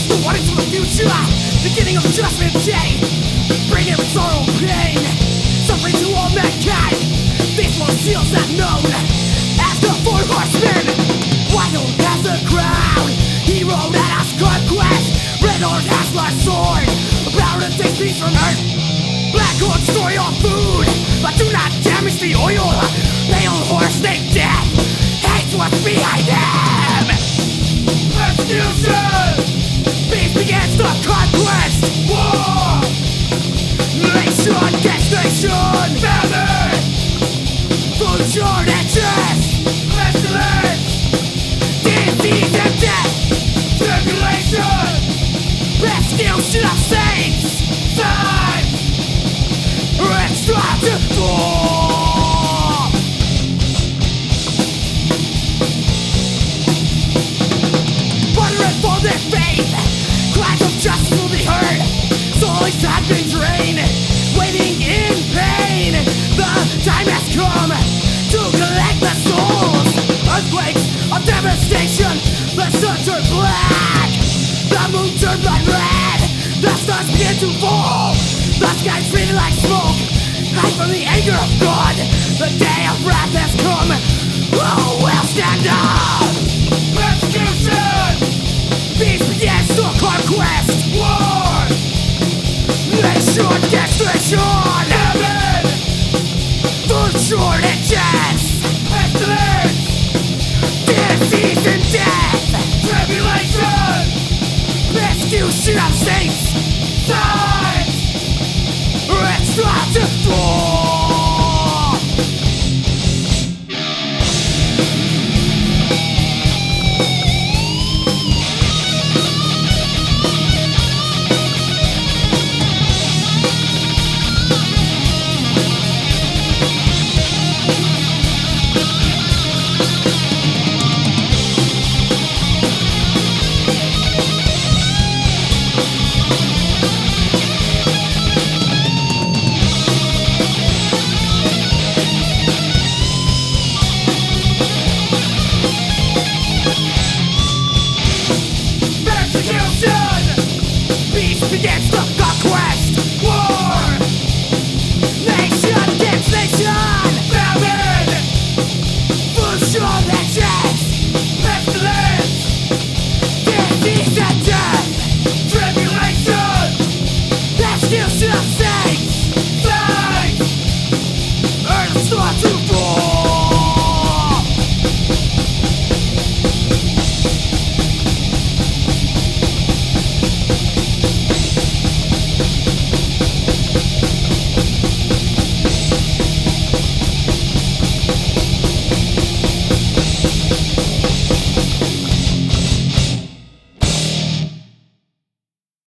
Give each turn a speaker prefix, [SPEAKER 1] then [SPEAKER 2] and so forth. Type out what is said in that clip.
[SPEAKER 1] Warning to the future, beginning of Judgment Day, bringing sorrow, pain, suffering to all mankind. These lost seals are known as the Four Horsemen. Wild as the crowd, hero that has conquest. Red Horn has my sword, power to take peace from earth. Black Horn story of food, but do not damage the oil. Pale horse named Death hates what's behind him. Execution! Peace begins the conquest. War! Nation against nation. Famine! Food shortages. Pestilence! Disease and death. Tribulation! Persecution of saints. Signs! Extra to fall. Wondering for their faith. Cries of justice will be heard. Souls have been drained, waiting in pain. The time has come to collect the souls. Earthquakes of devastation. The sun turned black. The moon turned blood red. The stars begin to fall. The sky's treated like smoke. Hide from the anger of God. The day of wrath has come. Who will stand up? Persecution! Peace begins the conquest. War! Nation against nation. Heaven! Food shortages. Pestilence! Disease and death. Tribulation! Persecution of saints. Signs! Extra to fall. Peace begins to